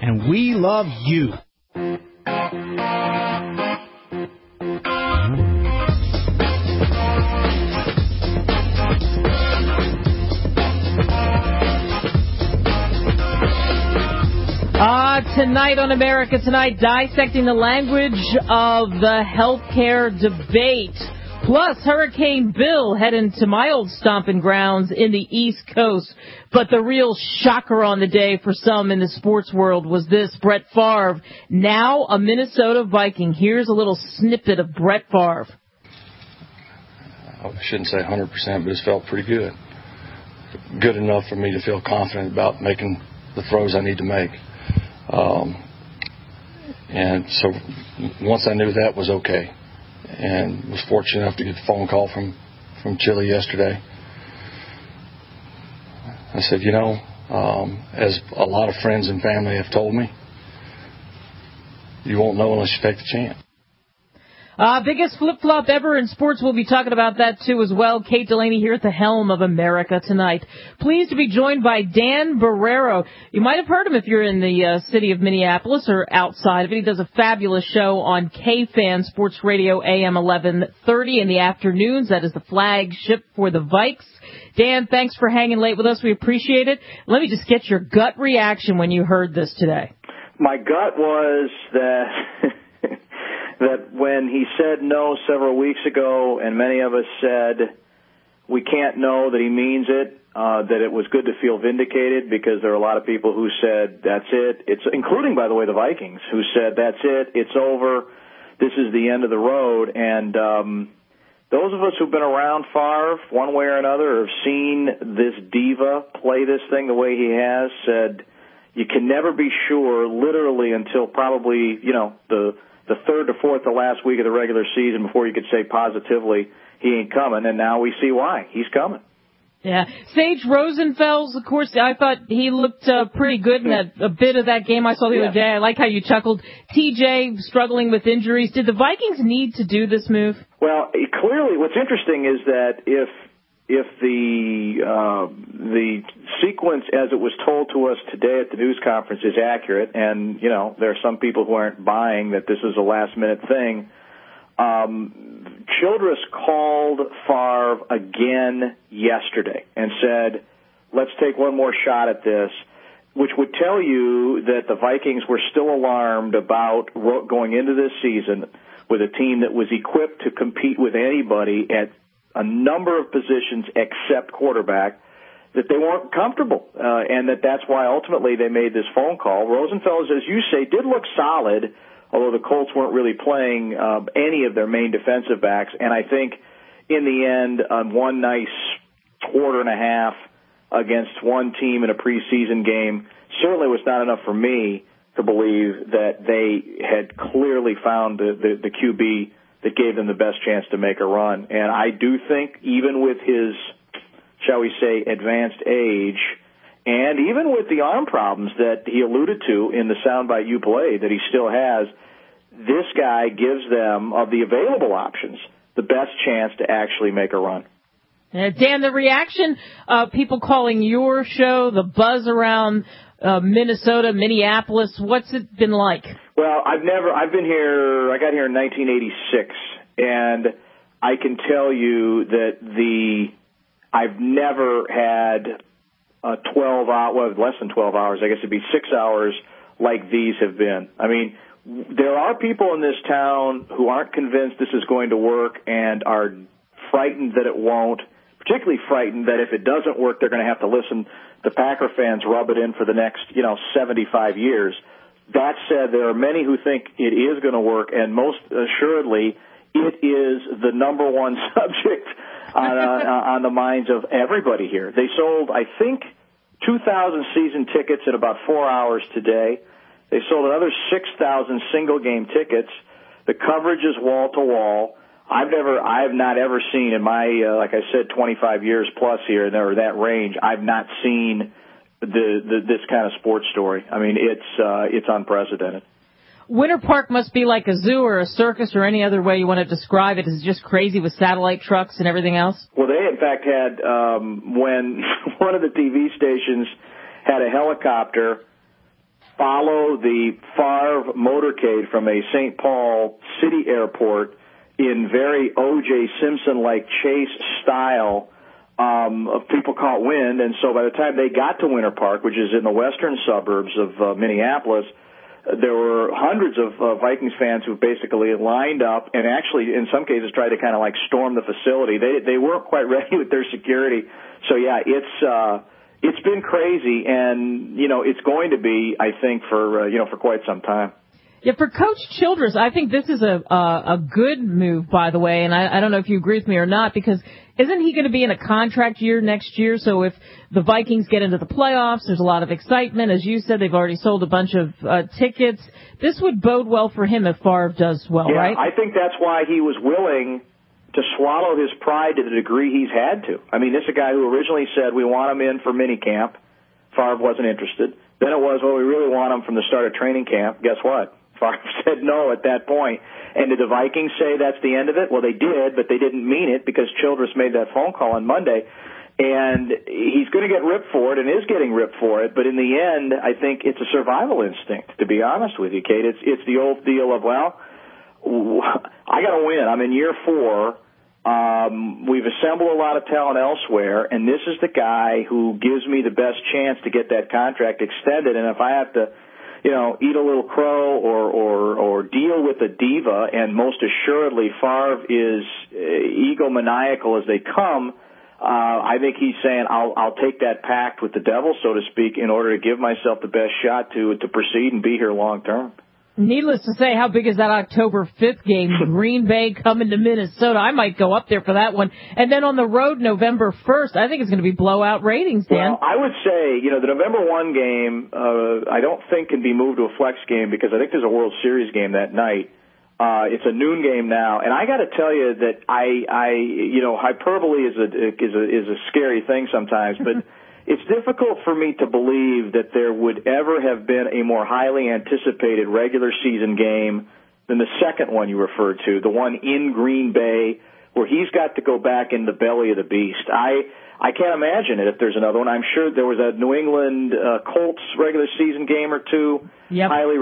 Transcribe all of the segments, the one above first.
and we love you. Tonight on America Tonight, dissecting the language of the healthcare debate. Plus, Hurricane Bill heading to my old stomping grounds in the East Coast. But the real shocker on the day for some in the sports world was this: Brett Favre, now a Minnesota Viking. Here's a little snippet of Brett Favre. I shouldn't say 100%, but it felt pretty good. Good enough for me to feel confident about making the throws I need to make. And so once I knew that was okay, and was fortunate enough to get the phone call from Chili yesterday, I said, as a lot of friends and family have told me, you won't know unless you take the chance. Biggest flip-flop ever in sports. We'll be talking about that, too, as well. Kate Delaney here at the helm of America Tonight. Pleased to be joined by Dan Barreiro. You might have heard him if you're in the city of Minneapolis or outside of it. He does a fabulous show on KFan Sports Radio AM 1130 in the afternoons. That is the flagship for the Vikes. Dan, thanks for hanging late with us. We appreciate it. Let me just get your gut reaction when you heard this today. My gut was that... that when he said no several weeks ago, and many of us said we can't know that he means it, that it was good to feel vindicated, because there are a lot of people who said that's it. It's including, by the way, the Vikings, who said that's it, it's over, this is the end of the road. And those of us who've been around Favre one way or another, have seen this diva play this thing the way he has, said you can never be sure, literally, until probably the third to fourth to last week of the regular season before you could say positively he ain't coming, and now we see why. He's coming. Yeah. Sage Rosenfels, of course, I thought he looked pretty good in a bit of that game I saw the other day. I like how you chuckled. TJ struggling with injuries. Did the Vikings need to do this move? Well, clearly what's interesting is that if the sequence as it was told to us today at the news conference is accurate, and, there are some people who aren't buying that this is a last-minute thing, Childress called Favre again yesterday and said, let's take one more shot at this, which would tell you that the Vikings were still alarmed about going into this season with a team that was equipped to compete with anybody at a number of positions except quarterback, that they weren't comfortable, and that's why ultimately they made this phone call. Rosenfels, as you say, did look solid, although the Colts weren't really playing any of their main defensive backs. And I think in the end, on one nice quarter and a half against one team in a preseason game, certainly was not enough for me to believe that they had clearly found the QB that gave them the best chance to make a run. And I do think, even with his, shall we say, advanced age, and even with the arm problems that he alluded to in the soundbite you played that he still has, this guy gives them, of the available options, the best chance to actually make a run. Dan, the reaction of people calling your show, the buzz around Minnesota, Minneapolis, what's it been like? Well, I got here in 1986, and I can tell you that I've never had less than 12 hours, I guess it'd be 6 hours like these have been. I mean, there are people in this town who aren't convinced this is going to work and are frightened that it won't, particularly frightened that if it doesn't work, they're going to have to listen to Packer fans rub it in for the next, 75 years. That said, there are many who think it is going to work, and most assuredly, it is the number one subject on the minds of everybody here. They sold, I think, 2,000 season tickets in about 4 hours today. They sold another 6,000 single-game tickets. The coverage is wall-to-wall. I have not ever seen in my, like I said, 25 years plus here, or that range, I've not seen this kind of sports story. I mean, it's unprecedented. Winter Park must be like a zoo or a circus or any other way you want to describe it. It's just crazy with satellite trucks and everything else. Well, they, in fact, had, when one of the TV stations had a helicopter follow the Favre motorcade from a St. Paul City airport in very O.J. Simpson-like chase style of people caught wind. And so by the time they got to Winter Park, which is in the western suburbs of Minneapolis, there were hundreds of Vikings fans who basically lined up and actually, in some cases, tried to kind of like storm the facility. They weren't quite ready with their security. So, yeah, it's been crazy, and, it's going to be, I think, for quite some time. Yeah, for Coach Childress, I think this is a good move, by the way, and I don't know if you agree with me or not, because isn't he going to be in a contract year next year? So if the Vikings get into the playoffs, there's a lot of excitement. As you said, they've already sold a bunch of tickets. This would bode well for him if Favre does well, yeah, right? I think that's why he was willing to swallow his pride to the degree he's had to. I mean, this is a guy who originally said, we want him in for minicamp. Favre wasn't interested. Then it was, well, we really want him from the start of training camp. Guess what? Favre said no at that point. And did the Vikings say that's the end of it? Well, they did, but they didn't mean it because Childress made that phone call on Monday. And he's going to get ripped for it and is getting ripped for it. But in the end, I think it's a survival instinct, to be honest with you, Kate. It's the old deal of, well, I got to win. I'm in year 4. We've assembled a lot of talent elsewhere, and this is the guy who gives me the best chance to get that contract extended. And if I have to, eat a little crow or deal with a diva, and most assuredly Favre is egomaniacal as they come, I think he's saying I'll take that pact with the devil, so to speak, in order to give myself the best shot to proceed and be here long term. Needless to say, how big is that October 5th game? Green Bay coming to Minnesota. I might go up there for that one. And then on the road, November 1st, I think it's going to be blowout ratings, Dan. Well, I would say, the November 1 game, I don't think can be moved to a flex game because I think there's a World Series game that night. It's a noon game now. And I got to tell you that hyperbole is a scary thing sometimes, but it's difficult for me to believe that there would ever have been a more highly anticipated regular season game than the second one you referred to, the one in Green Bay where he's got to go back in the belly of the beast. I can't imagine it if there's another one. I'm sure there was a New England Colts regular season game or two, yep, highly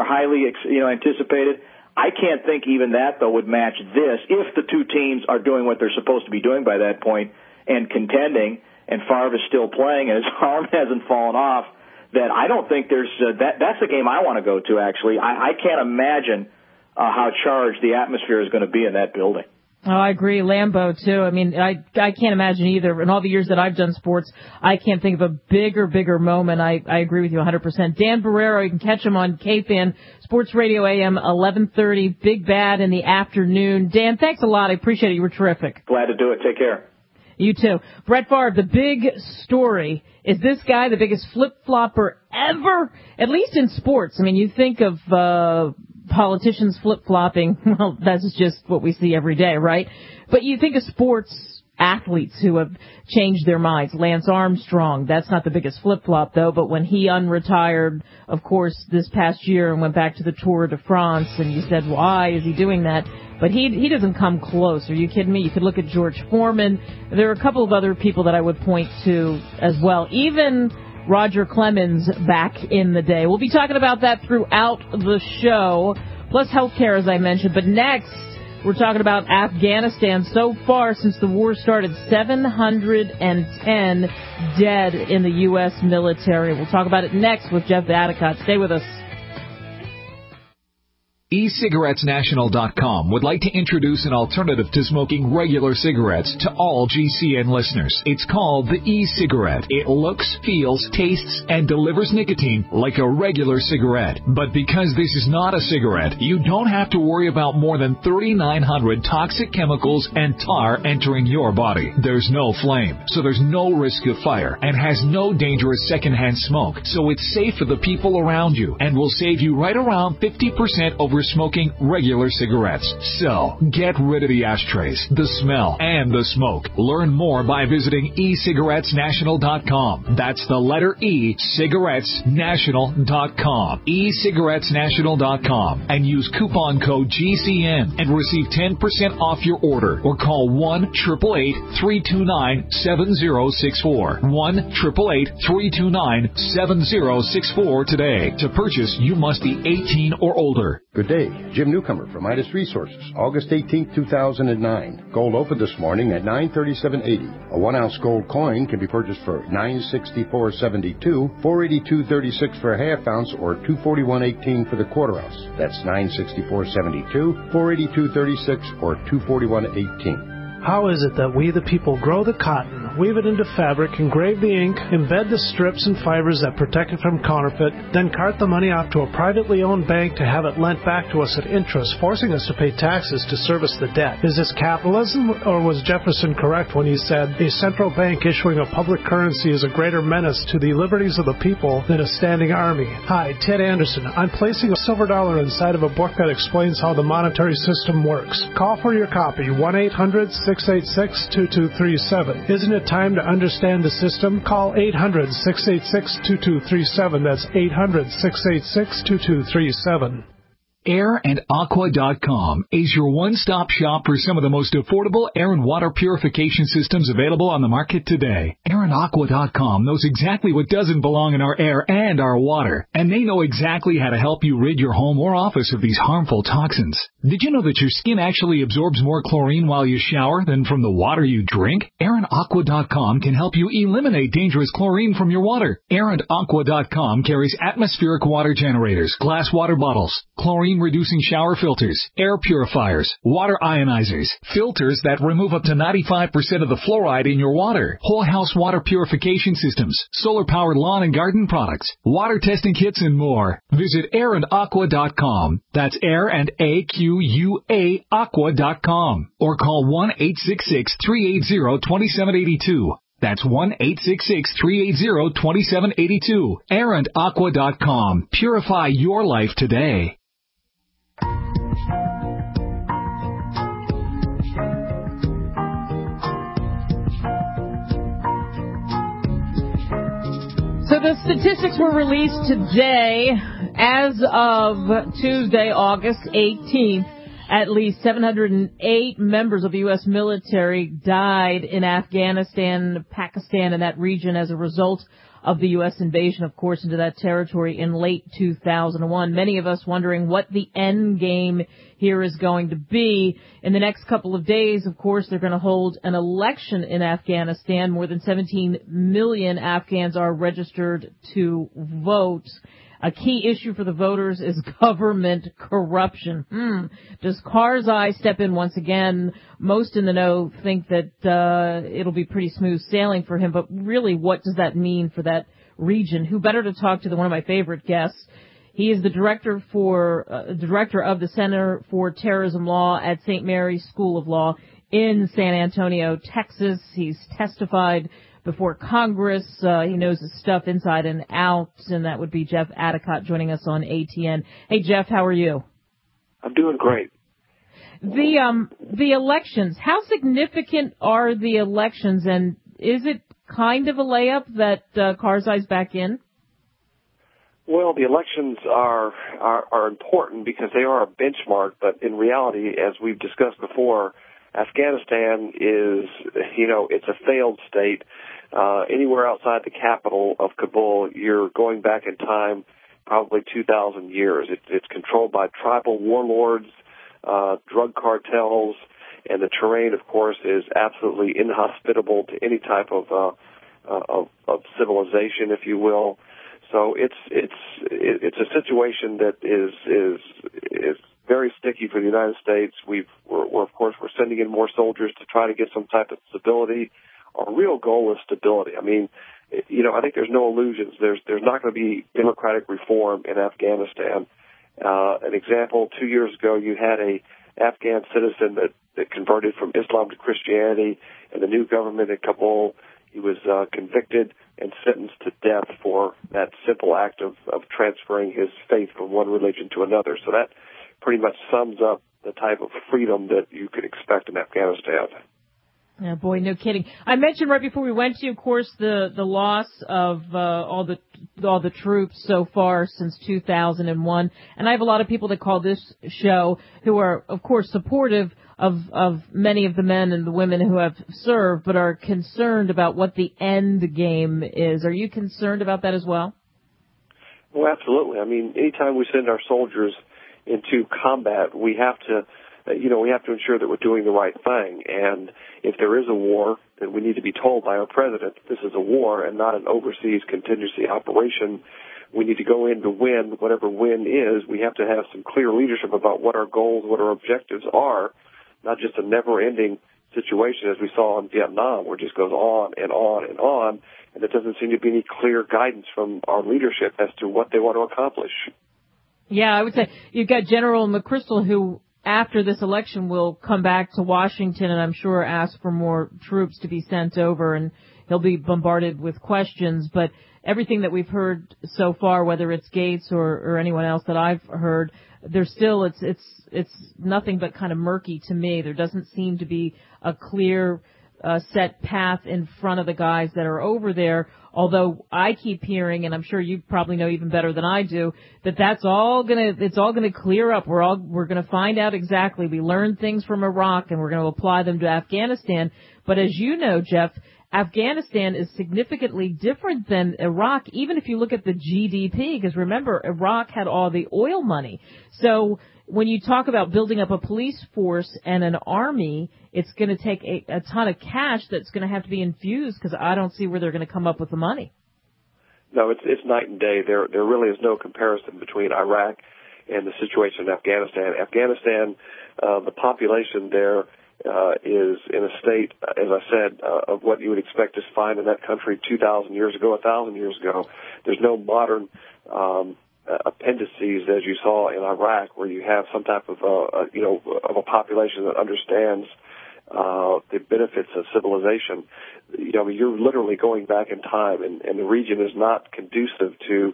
anticipated. I can't think even that, though, would match this if the two teams are doing what they're supposed to be doing by that point and contending, and Favre is still playing and his arm hasn't fallen off, that I don't think there's that's the game I want to go to, actually. I can't imagine how charged the atmosphere is going to be in that building. Oh, I agree. Lambeau, too. I mean, I can't imagine either. In all the years that I've done sports, I can't think of a bigger moment. I agree with you 100%. Dan Barreiro, you can catch him on KFAN, Sports Radio AM 1130, Big Bad in the afternoon. Dan, thanks a lot. I appreciate it. You were terrific. Glad to do it. Take care. You too. Brett Favre, the big story. Is this guy the biggest flip-flopper ever? At least in sports. I mean, you think of politicians flip-flopping. Well, that's just what we see every day, right? But you think of sports athletes who have changed their minds. Lance Armstrong, that's not the biggest flip-flop, though, but when he unretired, of course, this past year and went back to the Tour de France, and you said, why is he doing that? But he doesn't come close. Are you kidding me? You could look at George Foreman. There are a couple of other people that I would point to as well. Even Roger Clemens back in the day. We'll be talking about that throughout the show, plus healthcare, as I mentioned. But next, we're talking about Afghanistan. So far, since the war started, 710 dead in the U.S. military. We'll talk about it next with Jeff Adicott. Stay with us. eCigarettesNational.com would like to introduce an alternative to smoking regular cigarettes to all GCN listeners. It's called the e-cigarette. It looks, feels, tastes, and delivers nicotine like a regular cigarette. But because this is not a cigarette, you don't have to worry about more than 3,900 toxic chemicals and tar entering your body. There's no flame, so there's no risk of fire, and has no dangerous secondhand smoke, so it's safe for the people around you and will save you right around 50% over over smoking regular cigarettes. So, get rid of the ashtrays, the smell, and the smoke. Learn more by visiting ecigarettesnational.com. That's the letter E, cigarettesnational.com. ecigarettesnational.com. And use coupon code GCN and receive 10% off your order. Or call 1-888-329-7064. 1-888-329-7064 today. To purchase, you must be 18 or older. Good day. Jim Newcomer from Midas Resources. August 18, 2009. Gold opened this morning at $937.80. A 1-ounce gold coin can be purchased for $964.72, $482.36 for a half ounce, or $241.18 for the quarter ounce. That's $964.72, $482.36, or $241.18. How is it that we, the people, grow the cotton, weave it into fabric, engrave the ink, embed the strips and fibers that protect it from counterfeit, then cart the money off to a privately owned bank to have it lent back to us at interest, forcing us to pay taxes to service the debt? Is this capitalism, or was Jefferson correct when he said, a central bank issuing a public currency is a greater menace to the liberties of the people than a standing army? Hi, Ted Anderson. I'm placing a silver dollar inside of a book that explains how the monetary system works. Call for your copy, 1-800-686-2237. Isn't it time to understand the system? Call 800-686-2237. That's 800-686-2237. AirandAqua.com is your one-stop shop for some of the most affordable air and water purification systems available on the market today. AirandAqua.com knows exactly what doesn't belong in our air and our water, and they know exactly how to help you rid your home or office of these harmful toxins. Did you know that your skin actually absorbs more chlorine while you shower than from the water you drink? AirandAqua.com can help you eliminate dangerous chlorine from your water. AirandAqua.com carries atmospheric water generators, glass water bottles, chlorine-reducing shower filters, air purifiers, water ionizers, filters that remove up to 95% of the fluoride in your water, whole house water purification systems, solar-powered lawn and garden products, water testing kits, and more. Visit AirandAqua.com. That's Air and AQUA Aqua.com. Or call 1-866-380-2782. That's 1-866-380-2782. AirandAqua.com. Purify your life today. So the statistics were released today. As of Tuesday, August 18th, at least 708 members of the U.S. military died in Afghanistan, Pakistan, and that region as a result of the U.S. invasion, of course, into that territory in late 2001. Many of us wondering what the end game here is going to be. In the next couple of days, of course, they're going to hold an election in Afghanistan. More than 17 million Afghans are registered to vote. A key issue for the voters is government corruption. Does Karzai step in once again? Most in the know think that it'll be pretty smooth sailing for him, but really, what does that mean for that region? Who better to talk to than one of my favorite guests? He is the director of the Center for Terrorism Law at St. Mary's School of Law in San Antonio, Texas. He's testified before Congress. He knows his stuff inside and out, and that would be Jeff Adicott joining us on ATN. Hey, Jeff, how are you? I'm doing great. The elections, how significant are the elections, and is it kind of a layup that Karzai's back in? Well, the elections are important because they are a benchmark, but in reality, as we've discussed before, Afghanistan is, it's a failed state. Anywhere outside the capital of Kabul, you're going back in time probably 2,000 years. It's controlled by tribal warlords, drug cartels, and the terrain, of course, is absolutely inhospitable to any type of civilization, if you will. So it's a situation that is very sticky for the United States. We're of course sending in more soldiers to try to get some type of stability. Our real goal is stability. I mean, I think there's no illusions. There's not going to be democratic reform in Afghanistan. An example: 2 years ago, you had a Afghan citizen that converted from Islam to Christianity, and the new government in Kabul, he was convicted and sentenced to death for that simple act of transferring his faith from one religion to another. So that pretty much sums up the type of freedom that you could expect in Afghanistan. Yeah, boy, no kidding. I mentioned right before we went to, of course, the loss of all the troops so far since 2001, and I have a lot of people that call this show who are, of course, supportive of many of the men and the women who have served, but are concerned about what the end game is. Are you concerned about that as well? Well, absolutely. I mean, anytime we send our soldiers into combat, we have to ensure that we're doing the right thing. And if there is a war, then we need to be told by our president this is a war and not an overseas contingency operation. We need to go in to win, whatever win is. We have to have some clear leadership about what our goals, what our objectives are, not just a never-ending situation as we saw in Vietnam, where it just goes on and on and on, and there doesn't seem to be any clear guidance from our leadership as to what they want to accomplish. Yeah, I would say you've got General McChrystal, who after this election will come back to Washington and I'm sure ask for more troops to be sent over, and he'll be bombarded with questions. But everything that we've heard so far, whether it's Gates or anyone else that I've heard, there's still, it's nothing but kind of murky to me. There doesn't seem to be a clear set path in front of the guys that are over there, although I keep hearing, and I'm sure you probably know even better than I do, that it's all gonna clear up. We're gonna find out exactly. We learned things from Iraq and we're gonna apply them to Afghanistan. But as you know, Jeff, Afghanistan is significantly different than Iraq, even if you look at the GDP, because remember, Iraq had all the oil money. So when you talk about building up a police force and an army, it's going to take a ton of cash that's going to have to be infused, because I don't see where they're going to come up with the money. No, it's night and day. There really is no comparison between Iraq and the situation in Afghanistan. Afghanistan, the population there is in a state, as I said, of what you would expect to find in that country 2,000 years ago, 1,000 years ago. There's no modern appendices as you saw in Iraq, where you have some type of of a population that understands the benefits of civilization. You're literally going back in time, and the region is not conducive to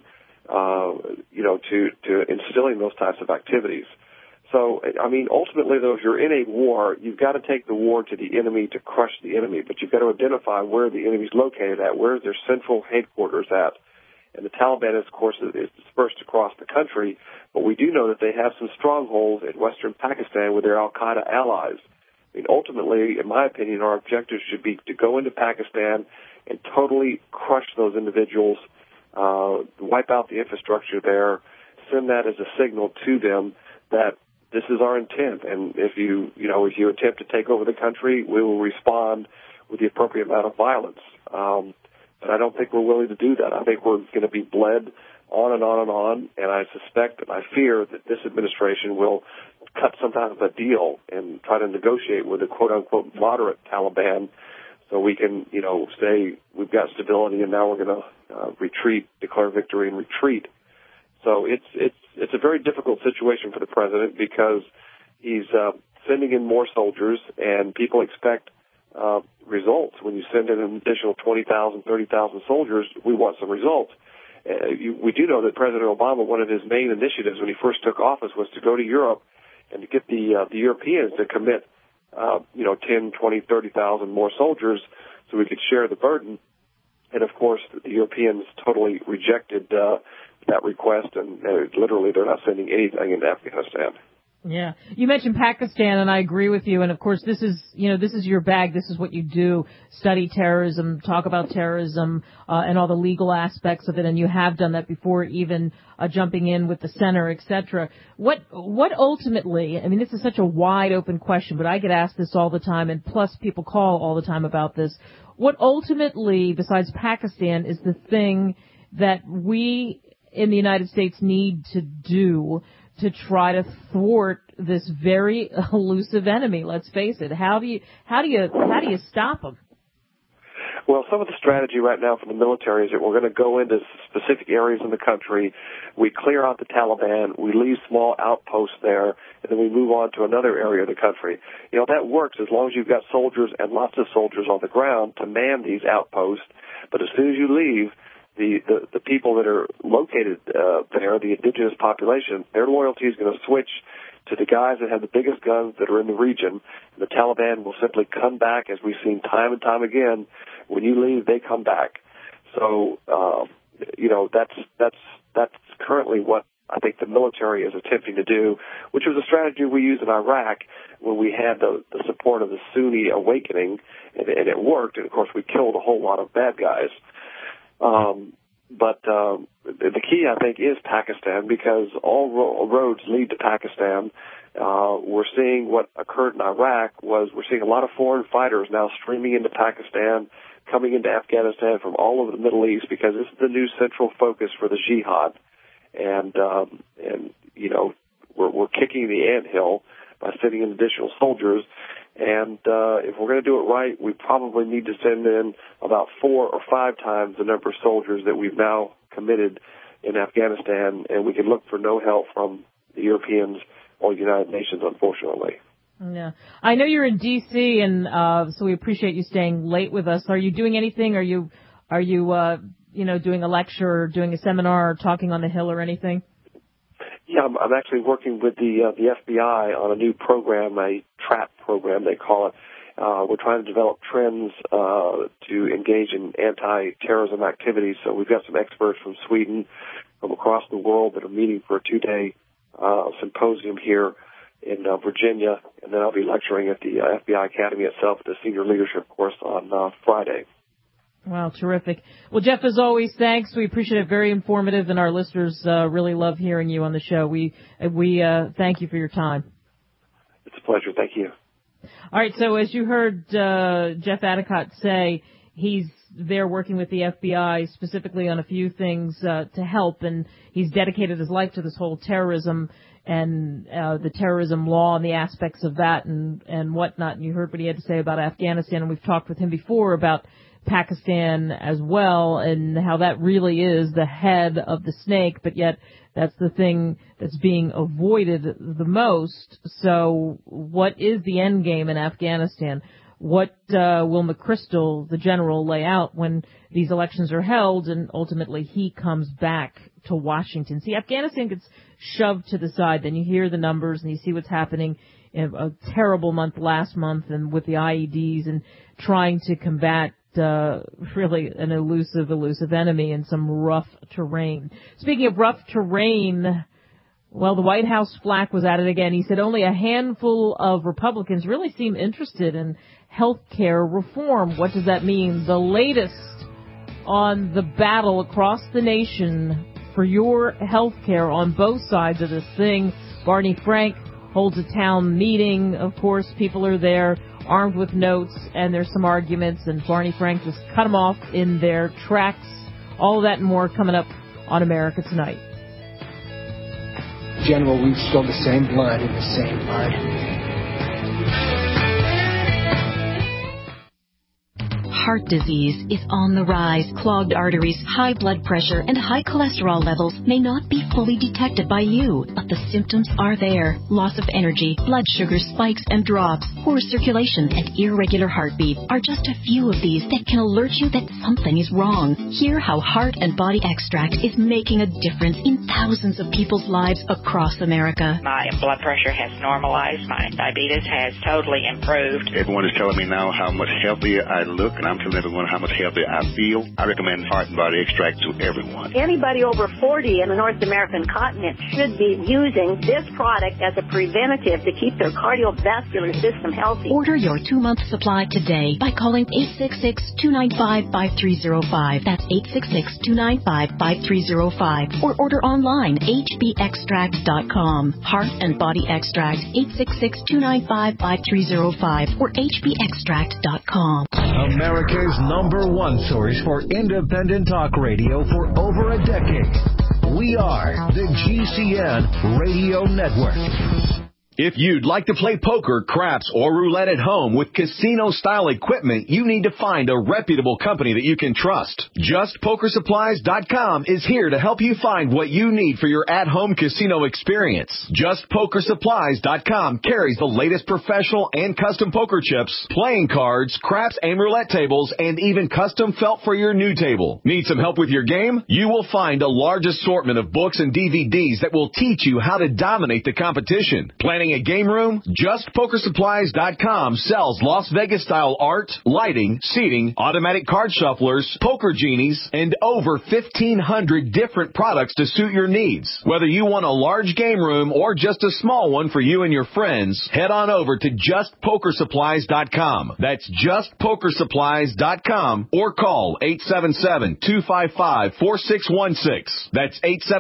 instilling those types of activities. So, I mean, ultimately, though, if you're in a war, you've got to take the war to the enemy to crush the enemy, but you've got to identify where the enemy's located at, where is their central headquarters at. And the Taliban, of course, is dispersed across the country, but we do know that they have some strongholds in western Pakistan with their al-Qaeda allies. I mean, ultimately, in my opinion, our objective should be to go into Pakistan and totally crush those individuals, wipe out the infrastructure there, send that as a signal to them that this is our intent. And if you attempt to take over the country, we will respond with the appropriate amount of violence. But I don't think we're willing to do that. I think we're going to be bled on and on and on, and I suspect and I fear that this administration will cut some type of a deal and try to negotiate with a quote-unquote moderate Taliban so we can, say we've got stability and now we're going to retreat, declare victory and retreat. So it's a very difficult situation for the president because he's sending in more soldiers, and people expect results. When you send in an additional 20,000, 30,000 soldiers, we want some results. We do know that President Obama, one of his main initiatives when he first took office was to go to Europe and to get the Europeans to commit, 10, 20, 30,000 more soldiers so we could share the burden. And, of course, the Europeans totally rejected that request, and literally they're not sending anything into Afghanistan. Yeah. You mentioned Pakistan, and I agree with you. And, of course, this is your bag. This is what you do, study terrorism, talk about terrorism, and all the legal aspects of it. And you have done that before, even jumping in with the center, et cetera. What ultimately, I mean, this is such a wide open question, but I get asked this all the time, and plus people call all the time about this. What ultimately, besides Pakistan, is the thing that we in the United States need to do to try to thwart this very elusive enemy? Let's face it. How do you stop them? Well, some of the strategy right now from the military is that we're going to go into specific areas in the country, we clear out the Taliban, we leave small outposts there, and then we move on to another area of the country. That works as long as you've got soldiers and lots of soldiers on the ground to man these outposts. But as soon as you leave, the people that are located there, the indigenous population, their loyalty is going to switch to the guys that have the biggest guns that are in the region. The Taliban will simply come back, as we've seen time and time again. When you leave, they come back. So, that's currently what I think the military is attempting to do, which was a strategy we used in Iraq when we had the support of the Sunni awakening, and it worked. And, of course, we killed a whole lot of bad guys. But the key, I think, is Pakistan, because all roads lead to Pakistan. We're seeing what occurred in Iraq we're seeing a lot of foreign fighters now streaming into Pakistan, coming into Afghanistan from all over the Middle East, because this is the new central focus for the jihad. And we're kicking the anthill by sending in additional soldiers. And if we're going to do it right, we probably need to send in about 4 or 5 times the number of soldiers that we've now committed in Afghanistan, and we can look for no help from the Europeans or the United Nations, unfortunately. Yeah, I know you're in D.C., and so we appreciate you staying late with us. Are you doing anything? Are you doing a lecture, or doing a seminar, or talking on the Hill, or anything? Yeah, I'm actually working with the FBI on a new program, a TRAP program, they call it. We're trying to develop trends to engage in anti-terrorism activities. So we've got some experts from Sweden, from across the world, that are meeting for a 2-day symposium here in Virginia, and then I'll be lecturing at the FBI Academy itself at the senior leadership course on Friday. Wow, terrific. Well, Jeff, as always, thanks. We appreciate it. Very informative, and our listeners really love hearing you on the show. We thank you for your time. It's a pleasure. Thank you. All right, so as you heard Jeff Adicott say, he's there working with the FBI specifically on a few things to help, and he's dedicated his life to this whole terrorism and the terrorism law and the aspects of that and whatnot. And you heard what he had to say about Afghanistan, and we've talked with him before about Pakistan as well, and how that really is the head of the snake, but yet that's the thing that's being avoided the most. So what is the end game in Afghanistan? What will McChrystal, the general, lay out when these elections are held and ultimately he comes back to Washington? See, Afghanistan gets shoved to the side. Then you hear the numbers and you see what's happening. A terrible month last month, and with the IEDs and trying to combat really an elusive enemy in some rough terrain. Speaking of rough terrain, well, the White House flack was at it again. He said only a handful of Republicans really seem interested in health care reform. What does that mean? The latest on the battle across the nation for your health care on both sides of this thing. Barney Frank holds a town meeting. Of course, people are there armed with notes, and there's some arguments, and Barney Frank just cut them off in their tracks. All of that and more coming up on America Tonight. General, we've spilled the same blood in the same mud. Heart disease is on the rise. Clogged arteries, high blood pressure, and high cholesterol levels may not be fully detected by you, but the symptoms are there. Loss of energy, blood sugar spikes and drops, poor circulation, and irregular heartbeat are just a few of these that can alert you that something is wrong. Hear how Heart and Body Extract is making a difference in thousands of people's lives across America. My blood pressure has normalized. My diabetes has totally improved. Everyone is telling me now how much healthier I look, and I'm telling everyone how much healthier I feel. I recommend Heart and Body Extract to everyone. Anybody over 40 in the North American continent should be using this product as a preventative to keep their cardiovascular system healthy. Order your 2-month supply today by calling 866-295-5305. That's 866-295-5305. Or order online, hbextract.com. Heart and Body Extract, 866-295-5305 or hbextract.com. America's #1 source for independent talk radio for over a decade. We are the GCN Radio Network. If you'd like to play poker, craps, or roulette at home with casino-style equipment, you need to find a reputable company that you can trust. JustPokerSupplies.com is here to help you find what you need for your at-home casino experience. JustPokerSupplies.com carries the latest professional and custom poker chips, playing cards, craps, and roulette tables, and even custom felt for your new table. Need some help with your game? You will find a large assortment of books and DVDs that will teach you how to dominate the competition. Planning a game room? JustPokerSupplies.com sells Las Vegas-style art, lighting, seating, automatic card shufflers, poker genies, and over 1,500 different products to suit your needs. Whether you want a large game room or just a small one for you and your friends, head on over to JustPokerSupplies.com. That's JustPokerSupplies.com or call 877-255-4616. That's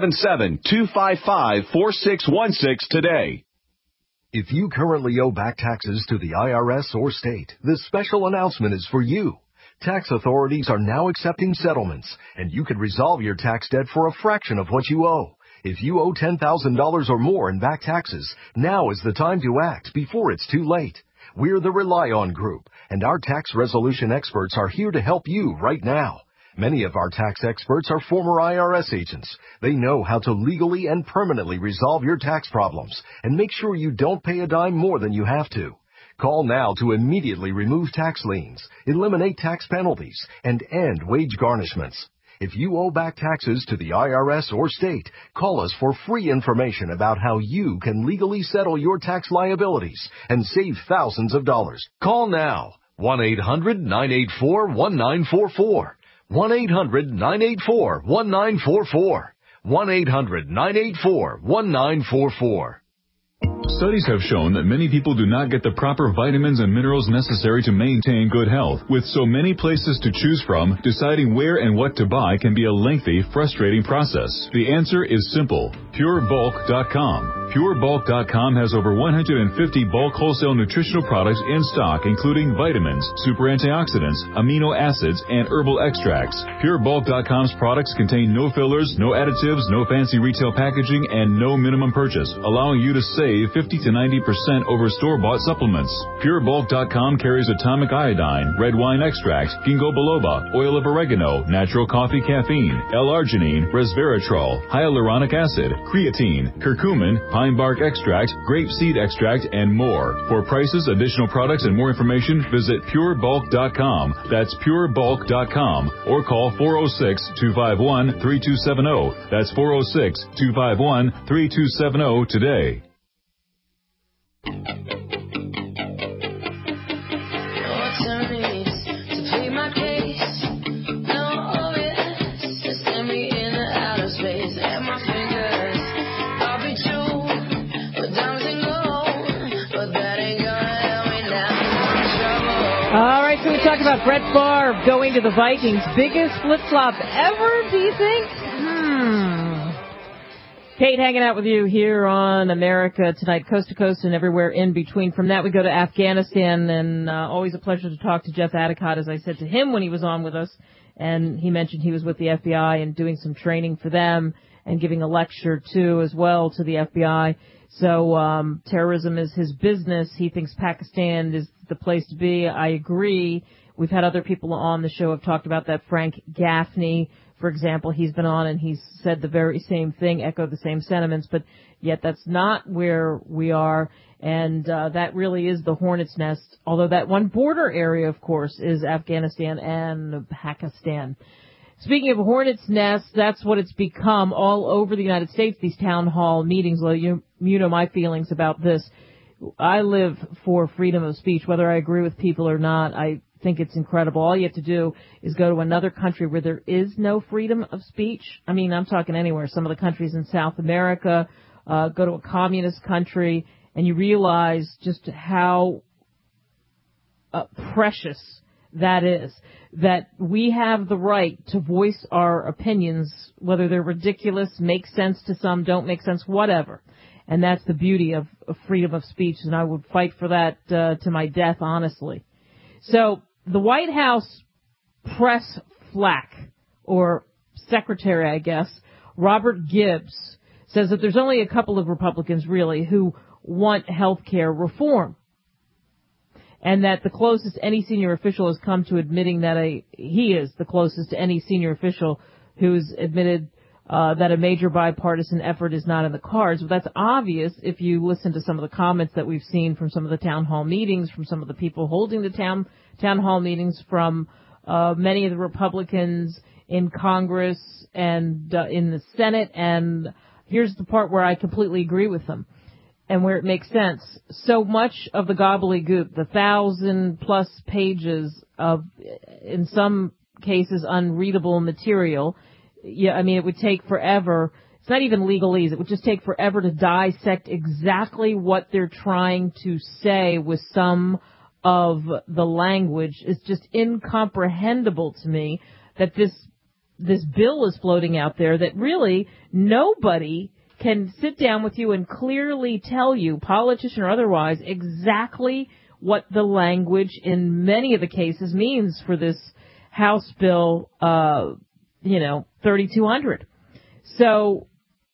877-255-4616 today. If you currently owe back taxes to the IRS or state, this special announcement is for you. Tax authorities are now accepting settlements, and you can resolve your tax debt for a fraction of what you owe. If you owe $10,000 or more in back taxes, now is the time to act before it's too late. We're the Rely On Group, and our tax resolution experts are here to help you right now. Many of our tax experts are former IRS agents. They know how to legally and permanently resolve your tax problems and make sure you don't pay a dime more than you have to. Call now to immediately remove tax liens, eliminate tax penalties, and end wage garnishments. If you owe back taxes to the IRS or state, call us for free information about how you can legally settle your tax liabilities and save thousands of dollars. Call now. 1-800-984-1944. 1-800-984-1944. 1-800-984-1944. Studies have shown that many people do not get the proper vitamins and minerals necessary to maintain good health. With so many places to choose from, deciding where and what to buy can be a lengthy, frustrating process. The answer is simple. PureBulk.com. PureBulk.com has over 150 bulk wholesale nutritional products in stock, including vitamins, super antioxidants, amino acids, and herbal extracts. PureBulk.com's products contain no fillers, no additives, no fancy retail packaging, and no minimum purchase, allowing you to save 50 to 90% over store-bought supplements. PureBulk.com carries atomic iodine, red wine extract, ginkgo biloba, oil of oregano, natural coffee caffeine, L-arginine, resveratrol, hyaluronic acid, creatine, curcumin, pine bark extract, grape seed extract, and more. For prices, additional products, and more information, visit PureBulk.com. That's PureBulk.com. Or call 406-251-3270. That's 406-251-3270 today. All right, so we talked about Brett Favre going to the Vikings. Biggest flip-flop ever, do you think? Kate hanging out with you here on America Tonight, coast to coast and everywhere in between. From that, we go to Afghanistan, and always a pleasure to talk to Jeff Adicott, as I said to him when he was on with us. And he mentioned he was with the FBI and doing some training for them and giving a lecture, too, as well to the FBI. So terrorism is his business. He thinks Pakistan is the place to be. I agree. We've had other people on the show who have talked about that. Frank Gaffney, for example, he's been on and he's said the very same thing, echoed the same sentiments, but yet that's not where we are. And that really is the hornet's nest, although that one border area, of course, is Afghanistan and Pakistan. Speaking of hornet's nest, that's what it's become all over the United States, these town hall meetings. Well, you know my feelings about this. I live for freedom of speech, whether I agree with people or not. I think it's incredible. All you have to do is go to another country where there is no freedom of speech. I mean, I'm talking anywhere. Some of the countries in South America, go to a communist country, and you realize just how precious that is, that we have the right to voice our opinions, whether they're ridiculous, make sense to some, don't make sense, whatever. And that's the beauty of freedom of speech, and I would fight for that to my death, honestly. So the White House press flack, or secretary, I guess, Robert Gibbs, says that there's only a couple of Republicans, really, who want health care reform. And that the closest any senior official has come to admitting that he is the closest to any senior official who's admitted that a major bipartisan effort is not in the cards. But that's obvious if you listen to some of the comments that we've seen from some of the town hall meetings, from some of the people holding the town hall meetings, from many of the Republicans in Congress and in the Senate. And here's the part where I completely agree with them and where it makes sense. So much of the gobbledygook, the 1,000+ pages of, in some cases, unreadable material. Yeah, I mean, it would take forever. It's not even legalese. It would just take forever to dissect exactly what they're trying to say with some of the language. It's just incomprehensible to me that this bill is floating out there that really nobody can sit down with you and clearly tell you, politician or otherwise, exactly what the language in many of the cases means for this House bill, 3200. So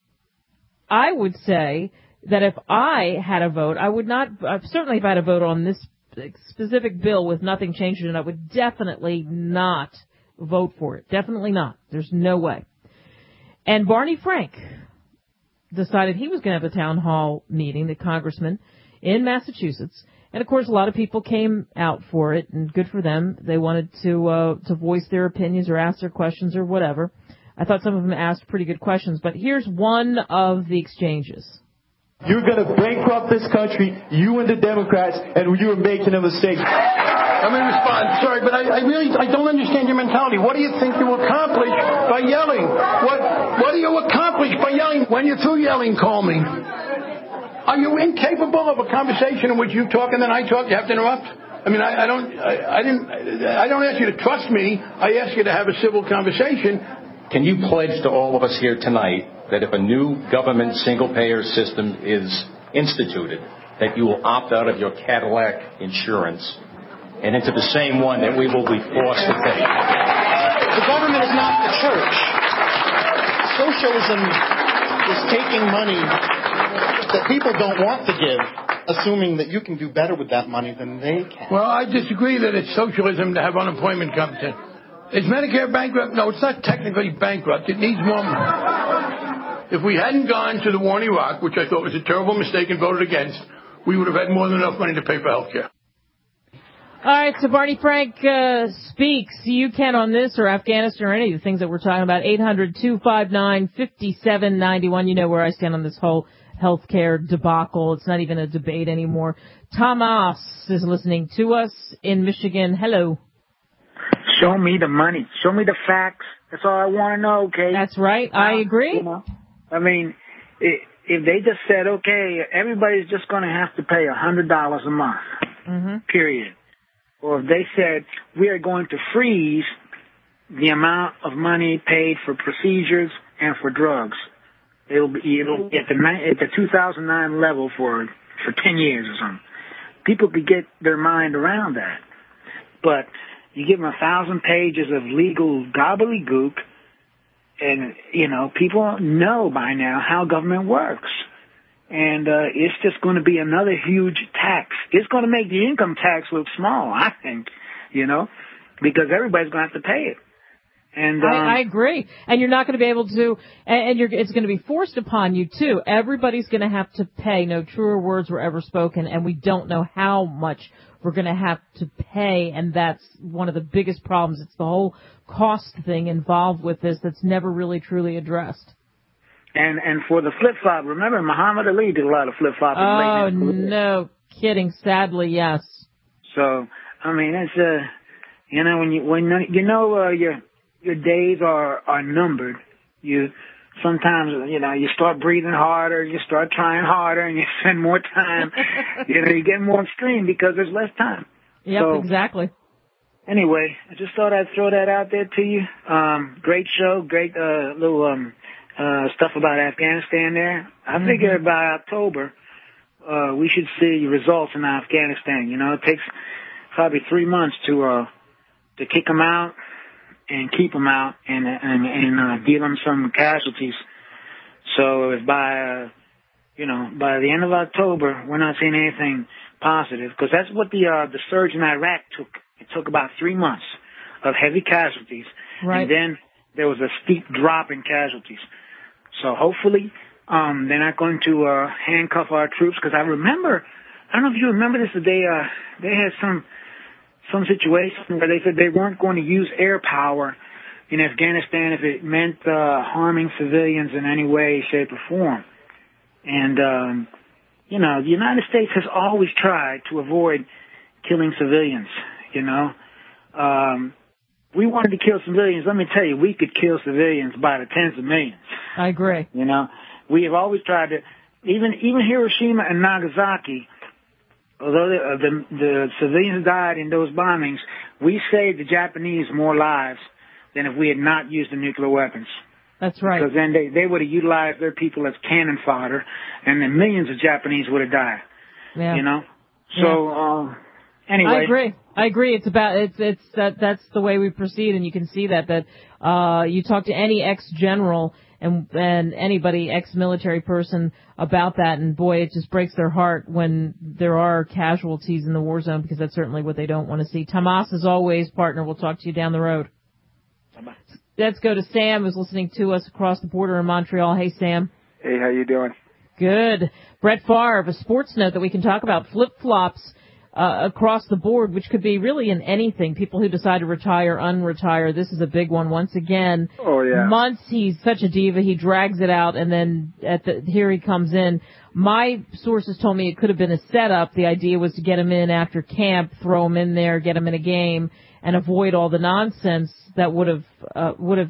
I would say that if I had a vote, I would not, certainly if I had a vote on this specific bill with nothing changed in it, I would definitely not vote for it. Definitely not. There's no way. And Barney Frank decided he was going to have a town hall meeting, the congressman in Massachusetts. And, of course, a lot of people came out for it, and good for them. They wanted to voice their opinions or ask their questions or whatever. I thought some of them asked pretty good questions, but here's one of the exchanges. You're going to bankrupt this country, you and the Democrats, and you're making a mistake. Let me respond. Sorry, but I don't understand your mentality. What do you think you accomplish by yelling? What do you accomplish by yelling? When you're through yelling, call me. Are you incapable of a conversation in which you talk and then I talk? You have to interrupt? I mean, I don't ask you to trust me. I ask you to have a civil conversation. Can you pledge to all of us here tonight that if a new government single-payer system is instituted, that you will opt out of your Cadillac insurance and into the same one that we will be forced to pay? The government is not the church. Socialism is taking money that people don't want to give, assuming that you can do better with that money than they can. Well, I disagree that it's socialism to have unemployment come to. Is Medicare bankrupt? No, it's not technically bankrupt. It needs more money. If we hadn't gone to the war in Iraq, which I thought was a terrible mistake and voted against, we would have had more than enough money to pay for health care. All right, so Barney Frank speaks. You can on this or Afghanistan or any of the things that we're talking about. 800-259-5791. You know where I stand on this whole health care debacle. It's not even a debate anymore. Thomas is listening to us in Michigan. Hello. Show me the money. Show me the facts. That's all I want to know, okay? That's right. I agree. You know, I mean, if they just said, okay, everybody's just going to have to pay $100 a month, period. Or if they said, we are going to freeze the amount of money paid for procedures and for drugs. It'll be at the 2009 level for 10 years or something. People could get their mind around that. But you give them 1,000 pages of legal gobbledygook, and, you know, people know by now how government works. And it's just going to be another huge tax. It's going to make the income tax look small, I think, you know, because everybody's going to have to pay it. And I agree. And you're not going to be able to, and it's going to be forced upon you, too. Everybody's going to have to pay. No truer words were ever spoken, and we don't know how much we're going to have to pay, and that's one of the biggest problems. It's the whole cost thing involved with this that's never really truly addressed. And for the flip-flop, remember Muhammad Ali did a lot of flip-flopping. Oh, no kidding. Sadly, yes. So, I mean, it's, you know, your days are numbered. You sometimes, you know, you start breathing harder, you start trying harder, and you spend more time. You know, you get more extreme because there's less time. Yep, so, exactly. Anyway, I just thought I'd throw that out there to you. Great show, great little stuff about Afghanistan there. I figure by October we should see results in Afghanistan. You know, it takes probably 3 months to kick them out and keep them out and deal them some casualties. So if by the end of October we're not seeing anything positive, because that's what the surge in Iraq took. It took about 3 months of heavy casualties, right. And then there was a steep drop in casualties. So hopefully they're not going to handcuff our troops, because I don't know if you remember this, they had some situation where they said they weren't going to use air power in Afghanistan if it meant harming civilians in any way, shape, or form. And, the United States has always tried to avoid killing civilians, we wanted to kill civilians. Let me tell you, we could kill civilians by the tens of millions. I agree. We have always tried to, even Hiroshima and Nagasaki, although the civilians died in those bombings, we saved the Japanese more lives than if we had not used the nuclear weapons. That's right. Because then they would have utilized their people as cannon fodder, and then millions of Japanese would have died. Yeah. So, anyway. I agree. That's the way we proceed, and you can see that you talk to any ex-general and anybody, ex-military person about that, and boy, it just breaks their heart when there are casualties in the war zone, because that's certainly what they don't want to see. Tomas, as always, partner, we'll talk to you down the road. Bye-bye. Let's go to Sam, who's listening to us across the border in Montreal. Hey, Sam. Hey, how you doing? Good. Brett Favre, a sports note that we can talk about, flip-flops across the board, which could be really in anything. People who decide to retire, unretire. This is a big one. Once again, months, he's such a diva, he drags it out, and then here he comes in. My sources told me it could have been a setup. The idea was to get him in after camp, throw him in there, get him in a game, and avoid all the nonsense that would have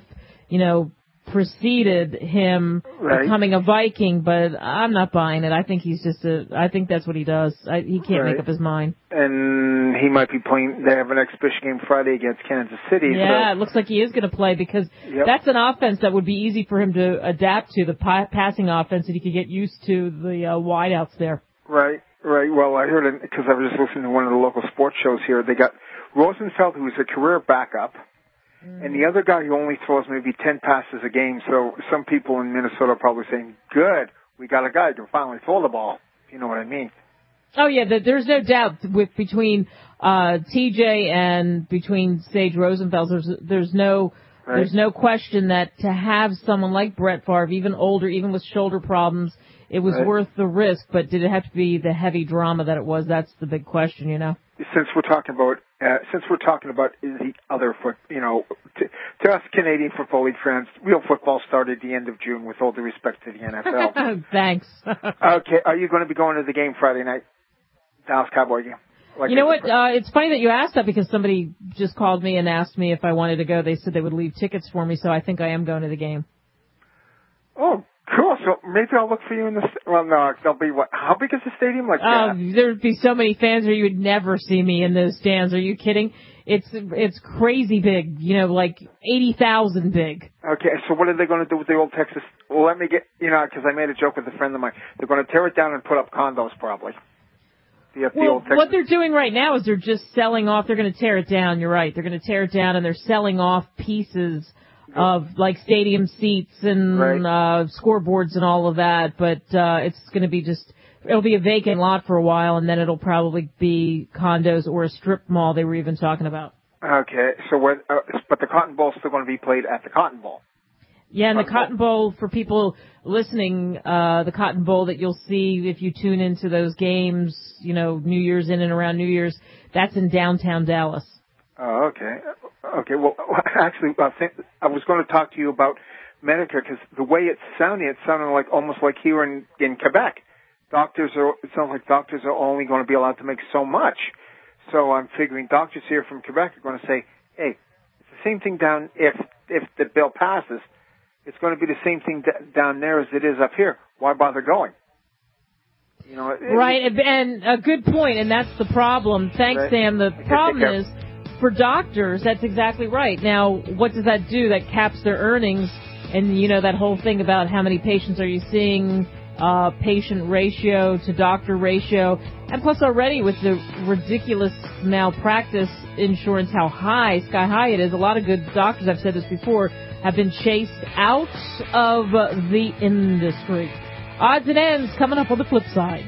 preceded him becoming a Viking, but I'm not buying it. I think I think that's what he does. He can't make up his mind. And he might be playing, they have an exhibition game Friday against Kansas City. Yeah, it looks like he is going to play, because that's an offense that would be easy for him to adapt to, the passing offense, and he could get used to the wideouts there. Right. Well, I heard it because I was just listening to one of the local sports shows here. They got Rosenfeld, who's a career backup, and the other guy who only throws maybe 10 passes a game. So some people in Minnesota are probably saying, good, we got a guy who can finally throw the ball, if you know what I mean. Oh, yeah, there's no doubt between TJ and between Sage Rosenfeld, there's no question that to have someone like Brett Favre, even older, even with shoulder problems, it was worth the risk. But did it have to be the heavy drama that it was? That's the big question, Since we're talking about the other to us Canadian Football League fans, real football started the end of June, with all due respect to the NFL. Thanks. Okay, are you going to be going to the game Friday night? Dallas Cowboy game? You know what? It's funny that you asked that, because somebody just called me and asked me if I wanted to go. They said they would leave tickets for me, so I think I am going to the game. Oh, cool. So maybe I'll look for you in the... Well, no, there'll be what? How big is the stadium? There'd be so many fans there you would never see me in those stands. Are you kidding? It's crazy big, like 80,000 big. Okay, so what are they going to do with the old Texas? Well, let me get, because I made a joke with a friend of mine. They're going to tear it down and put up condos, probably. What they're doing right now is they're just selling off. They're going to tear it down. You're right. They're going to tear it down, and they're selling off pieces of like stadium seats and scoreboards and all of that. But it's going to be it'll be a vacant lot for a while, and then it'll probably be condos or a strip mall they were even talking about. Okay, so but the Cotton Bowl is still going to be played at the Cotton Bowl. Yeah, and the Cotton Bowl, for people listening, the Cotton Bowl that you'll see if you tune into those games, New Year's in and around New Year's, that's in downtown Dallas. Oh, okay. Okay, well, actually, I was going to talk to you about Medicare, because the way it sounded like almost like here in Quebec. It sounds like doctors are only going to be allowed to make so much. So I'm figuring doctors here from Quebec are going to say, hey, it's the same thing down, if the bill passes, it's going to be the same thing down there as it is up here. Why bother going? Right, and a good point, and that's the problem. Thanks, Sam. The problem is, for doctors, that's exactly right. Now, what does that do? That caps their earnings, and that whole thing about how many patients are you seeing, patient ratio to doctor ratio, and plus already with the ridiculous malpractice insurance, how sky high it is. A lot of good doctors, I've said this before, have been chased out of the industry. Odds and ends coming up on the flip side.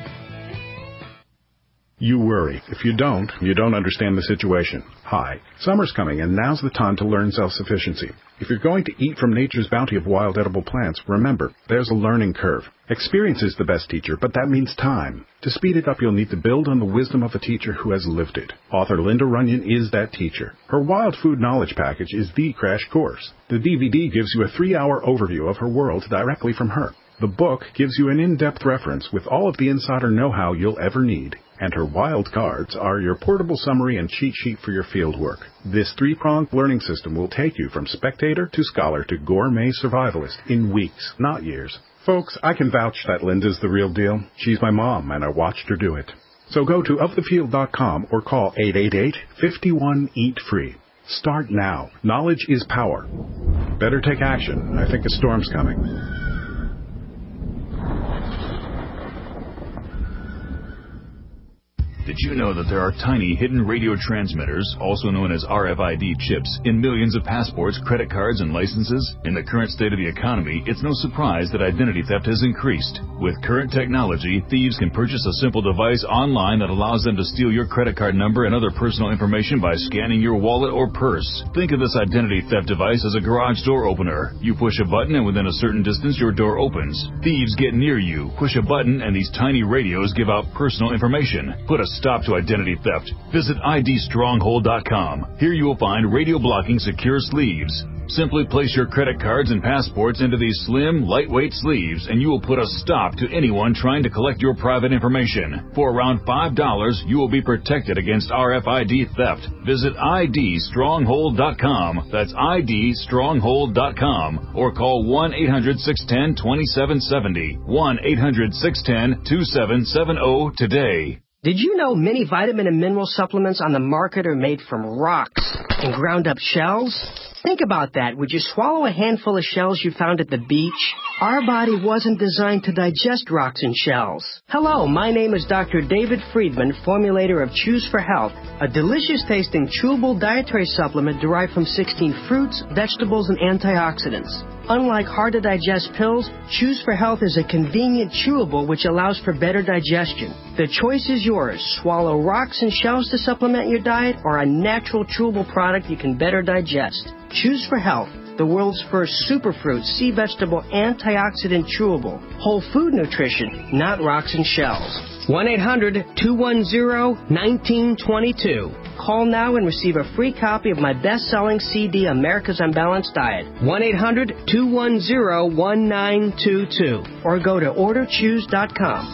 You worry. If you don't understand the situation. Hi, summer's coming, and now's the time to learn self-sufficiency. If you're going to eat from nature's bounty of wild edible plants, remember, there's a learning curve. Experience is the best teacher, but that means time. To speed it up, you'll need to build on the wisdom of a teacher who has lived it. Author Linda Runyon is that teacher. Her Wild Food Knowledge Package is the crash course. The DVD gives you a 3-hour overview of her world directly from her. The book gives you an in-depth reference with all of the insider know-how you'll ever need. And her wild cards are your portable summary and cheat sheet for your field work. This 3-pronged learning system will take you from spectator to scholar to gourmet survivalist in weeks, not years. Folks, I can vouch that Linda's the real deal. She's my mom, and I watched her do it. So go to ofthefield.com or call 888-51-EAT-FREE. Start now. Knowledge is power. Better take action. I think a storm's coming. Did you know that there are tiny hidden radio transmitters, also known as RFID chips, in millions of passports, credit cards, and licenses? In the current state of the economy, it's no surprise that identity theft has increased. With current technology, thieves can purchase a simple device online that allows them to steal your credit card number and other personal information by scanning your wallet or purse. Think of this identity theft device as a garage door opener. You push a button and within a certain distance your door opens. Thieves get near you, push a button, and these tiny radios give out personal information. Put a stop to identity theft. Visit idstronghold.com. Here you will find radio blocking secure sleeves. Simply place your credit cards and passports into these slim, lightweight sleeves, and you will put a stop to anyone trying to collect your private information. For around $5, you will be protected against RFID theft. Visit idstronghold.com. That's idstronghold.com. Or call 1-800-610-2770. 1-800-610-2770 today. Did you know many vitamin and mineral supplements on the market are made from rocks and ground up shells? Think about that. Would you swallow a handful of shells you found at the beach? Our body wasn't designed to digest rocks and shells. Hello, my name is Dr. David Friedman, formulator of Choose for Health, a delicious-tasting chewable dietary supplement derived from 16 fruits, vegetables, and antioxidants. Unlike hard-to-digest pills, Choose for Health is a convenient chewable which allows for better digestion. The choice is yours. Swallow rocks and shells to supplement your diet or a natural chewable product you can better digest. Choose for Health, the world's first superfruit, sea vegetable, antioxidant chewable. Whole food nutrition, not rocks and shells. 1-800-210-1922. Call now and receive a free copy of my best-selling CD, America's Unbalanced Diet. 1-800-210-1922. Or go to orderchoose.com.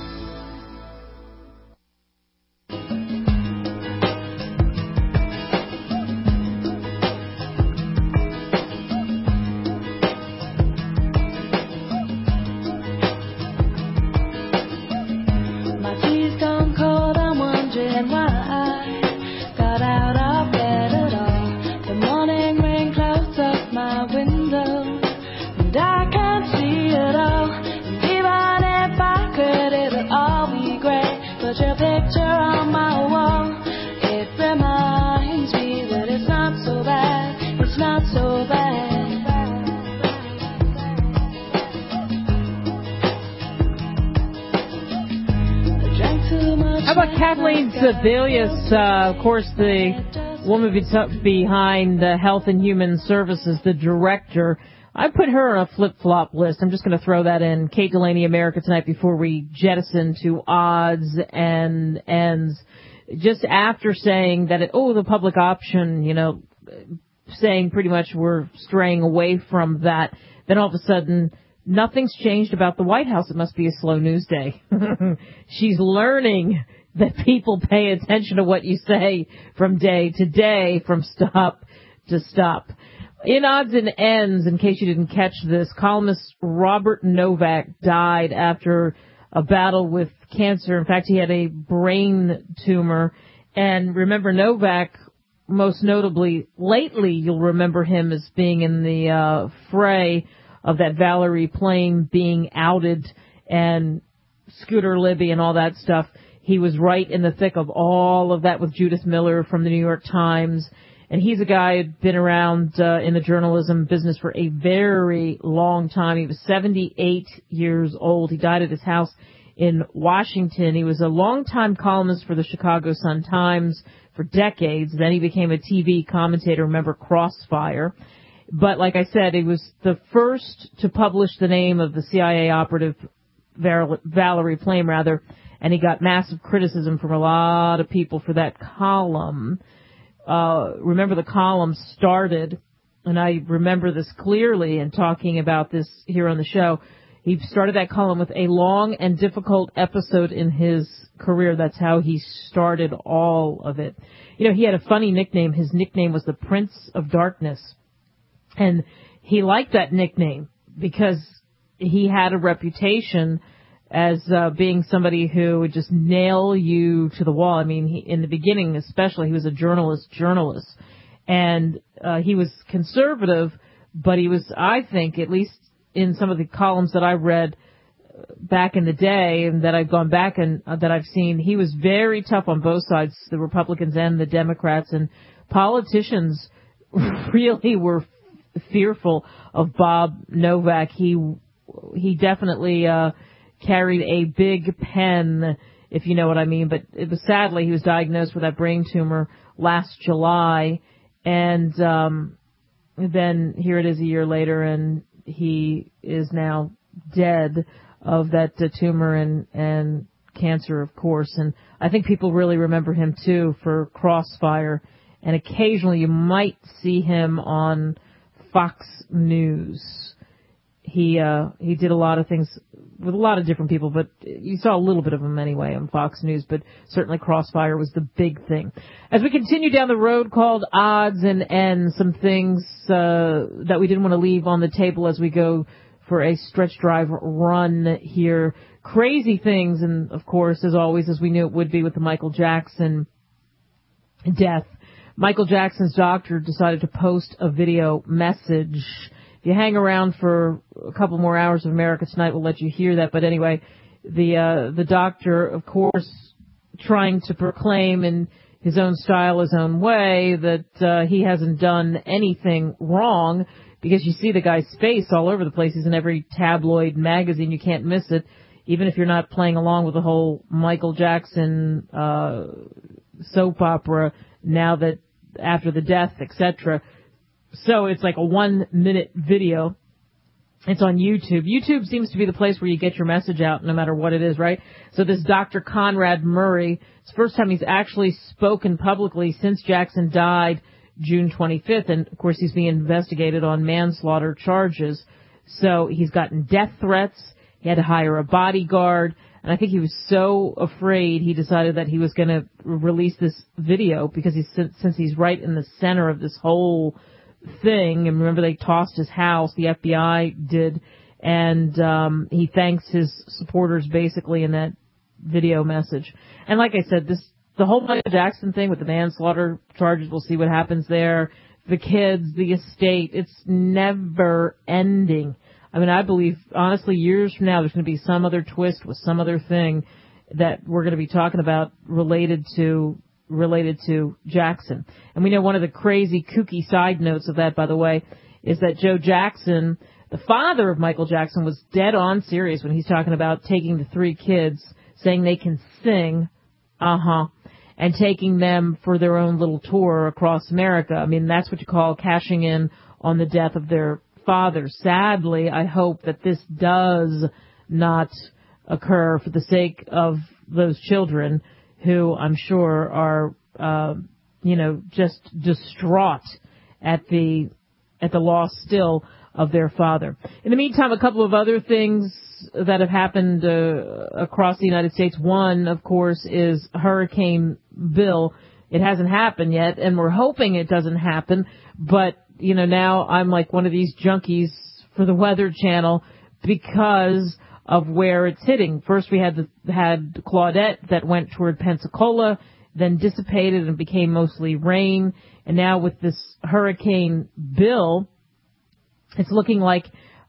Kathleen Sebelius, of course, the woman behind Health and Human Services, the director. I put her on a flip-flop list. I'm just going to throw that in. Kate Delaney, America Tonight, before we jettison to odds and ends. Just after saying that, the public option, saying pretty much we're straying away from that, then all of a sudden, nothing's changed about the White House. It must be a slow news day. She's learning that people pay attention to what you say from day to day, from stop to stop. In odds and ends, in case you didn't catch this, columnist Robert Novak died after a battle with cancer. In fact, he had a brain tumor. And remember, Novak, most notably, lately, you'll remember him as being in the fray of that Valerie plane being outed and Scooter Libby and all that stuff. He was right in the thick of all of that with Judith Miller from the New York Times. And he's a guy who'd been around in the journalism business for a very long time. He was 78 years old. He died at his house in Washington. He was a longtime columnist for the Chicago Sun-Times for decades. Then he became a TV commentator. Remember Crossfire? But like I said, he was the first to publish the name of the CIA operative Valerie Plame, and he got massive criticism from a lot of people for that column. Remember, the column started, and I remember this clearly in talking about this here on the show. He started that column with a long and difficult episode in his career. That's how he started all of it. You know, he had a funny nickname. His nickname was the Prince of Darkness. And he liked that nickname because he had a reputation as being somebody who would just nail you to the wall. I mean, in the beginning especially, he was a journalist. And he was conservative, but he was, I think, at least in some of the columns that I read back in the day and that I've gone back and that I've seen, he was very tough on both sides, the Republicans and the Democrats. And politicians really were fearful of Bob Novak. He definitely carried a big pen, if you know what I mean. But it was sadly, he was diagnosed with that brain tumor last July, and then here it is a year later, and he is now dead of that tumor and cancer, of course. And I think people really remember him too for Crossfire, and occasionally you might see him on Fox News. He did a lot of things with a lot of different people, but you saw a little bit of him anyway on Fox News, but certainly Crossfire was the big thing. As we continue down the road called odds and ends, some things that we didn't want to leave on the table as we go for a stretch drive run here. Crazy things, and of course, as always, as we knew it would be with the Michael Jackson death. Michael Jackson's doctor decided to post a video message. If you hang around for a couple more hours of America Tonight, we'll let you hear that. But anyway, the doctor, of course, trying to proclaim in his own style, his own way, that he hasn't done anything wrong, because you see the guy's face all over the place. He's in every tabloid magazine. You can't miss it, even if you're not playing along with the whole Michael Jackson soap opera now that after the death, etc. So it's like a 1-minute video. It's on YouTube. YouTube seems to be the place where you get your message out no matter what it is, right? So this Dr. Conrad Murray, it's the first time he's actually spoken publicly since Jackson died June 25th. And, of course, he's being investigated on manslaughter charges. So he's gotten death threats. He had to hire a bodyguard. And I think he was so afraid he decided that he was going to release this video because since he's right in the center of this whole thing. And remember, they tossed his house, the FBI did, and he thanks his supporters basically in that video message. And like I said, the whole Michael Jackson thing with the manslaughter charges, we'll see what happens there. The kids, the estate, it's never ending. I mean, I believe, honestly, years from now, there's going to be some other twist with some other thing that we're going to be talking about related to Jackson. And we know one of the crazy, kooky side notes of that, by the way, is that Joe Jackson, the father of Michael Jackson, was dead on serious when he's talking about taking the 3 kids, saying they can sing, and taking them for their own little tour across America. I mean, that's what you call cashing in on the death of their father. Sadly, I hope that this does not occur for the sake of those children who I'm sure are, just distraught at the loss still of their father. In the meantime, a couple of other things that have happened across the United States. One, of course, is Hurricane Bill. It hasn't happened yet, and we're hoping it doesn't happen. But, now I'm like one of these junkies for the Weather Channel because of where it's hitting. First, we had Claudette that went toward Pensacola, then dissipated and became mostly rain. And now with this Hurricane Bill, it's looking like,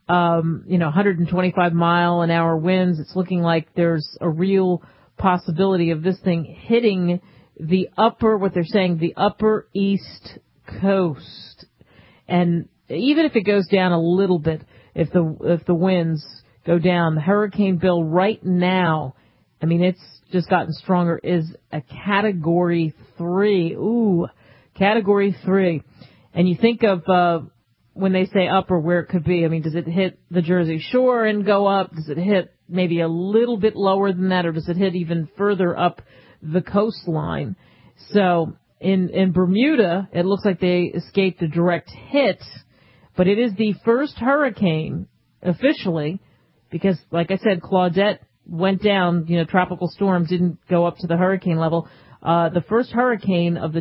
125 mile an hour winds. It's looking like there's a real possibility of this thing hitting the upper East coast. And even if it goes down a little bit, if the winds go down, the Hurricane Bill right now, I mean, it's just gotten stronger, is a Category 3. Ooh, Category 3. And you think of when they say upper, where it could be. I mean, does it hit the Jersey Shore and go up? Does it hit maybe a little bit lower than that, or does it hit even further up the coastline? So in Bermuda, it looks like they escaped a direct hit, but it is the first hurricane officially, because like I said, Claudette went down, tropical storm didn't go up to the hurricane level. The first hurricane of the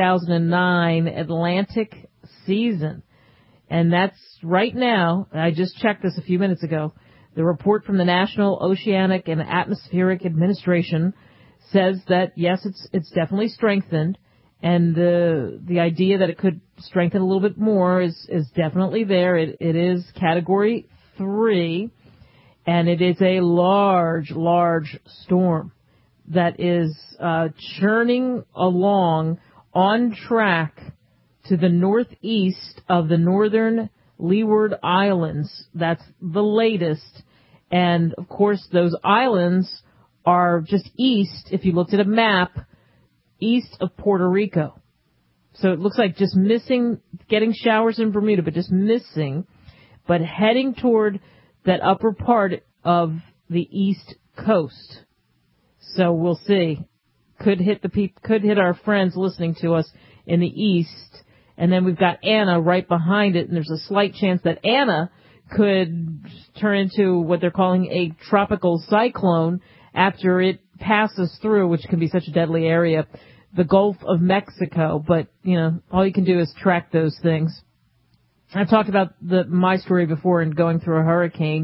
2009 Atlantic season. And that's right now, I just checked this a few minutes ago, the report from the National Oceanic and Atmospheric Administration says that, yes, it's definitely strengthened, and the idea that it could strengthen a little bit more is definitely there. It is Category 3, and it is a large, large storm that is churning along on track to the northeast of the northern Leeward Islands. That's the latest. And, of course, those islands are just east, if you looked at a map, east of Puerto Rico. So it looks like just missing, getting showers in Bermuda, but just missing, but heading toward that upper part of the east coast. So we'll see. Could hit our friends listening to us in the east. And then we've got Anna right behind it, and there's a slight chance that Anna could turn into what they're calling a tropical cyclone after it passes through, which can be such a deadly area, the Gulf of Mexico. But, all you can do is track those things. I've talked about my story before in going through a hurricane.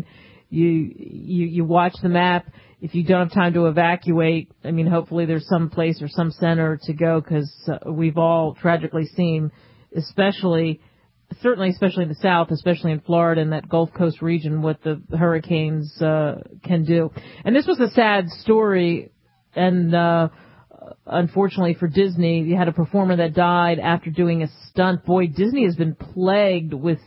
You watch the map. If you don't have time to evacuate, I mean, hopefully there's some place or some center to go, because we've all tragically seen, especially in the South, especially in Florida and that Gulf Coast region, what the hurricanes can do. And this was a sad story, and unfortunately for Disney, you had a performer that died after doing a stunt. Boy, Disney has been plagued with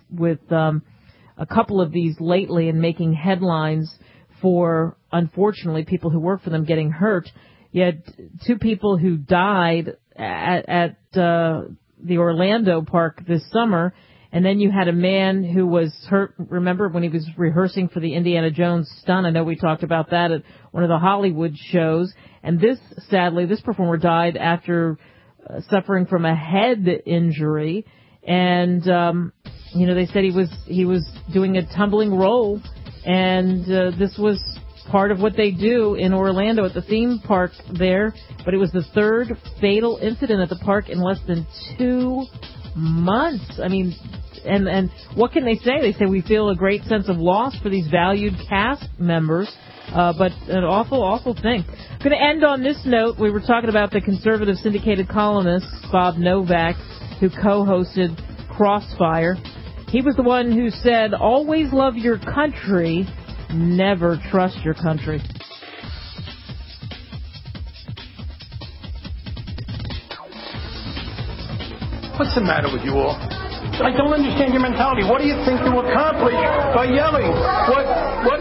a couple of these lately and making headlines for, unfortunately, people who work for them getting hurt. You had two people who died at the Orlando park this summer, and then you had a man who was hurt, remember, when he was rehearsing for the Indiana Jones stunt. I know we talked about that at one of the Hollywood shows. And sadly, this performer died after suffering from a head injury. And, they said he was doing a tumbling roll, and this was part of what they do in Orlando at the theme park there. But it was the third fatal incident at the park in less than 2 months. I mean, and what can they say? They say we feel a great sense of loss for these valued cast members, but an awful, awful thing. I'm going to end on this note. We were talking about the conservative syndicated columnist, Bob Novak, who co-hosted Crossfire. He was the one who said, always love your country, never trust your country. What's the matter with you all? I don't understand your mentality. What do you think you accomplish by yelling? What